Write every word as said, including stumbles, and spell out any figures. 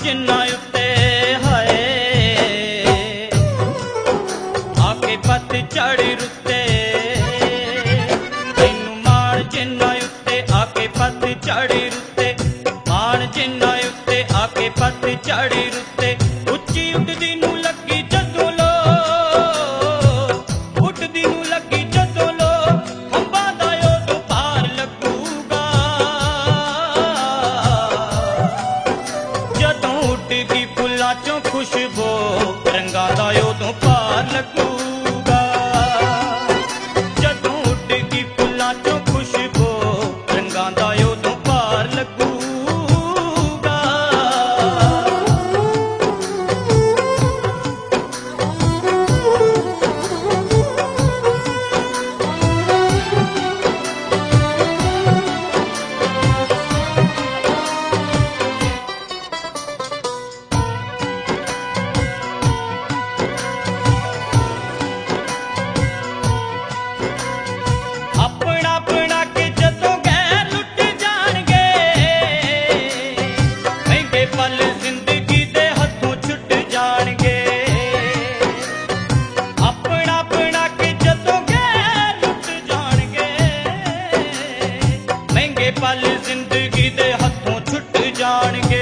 जिन्ना उत्ते हाय आके पत चढ़ रुते तैनू मान जिन्ना उत्ते आके पत चढ़ रुते मान जिन्ना उत्ते आके पत चढ़ रुते उच्ची उठदी नू लगी जदों लो उठदी नू लगी जदों लो खंबा दा उदों पार लगूगा जदों उठ गई फुल्लां चों खुशबू रंगां दा उदों पार लगूगा जदों उठ गई फुल्लां चों खुशबू रंगां दा उदों पार लगूगा। अपना अपना के जदों गैर लुट जाणगे महंगे पल जिंदगी दे हथों छुट जाणगे अपना अपना के जदों गैर लुट जाणगे महंगे पल जिंदगी दे हथों छुट जाणगे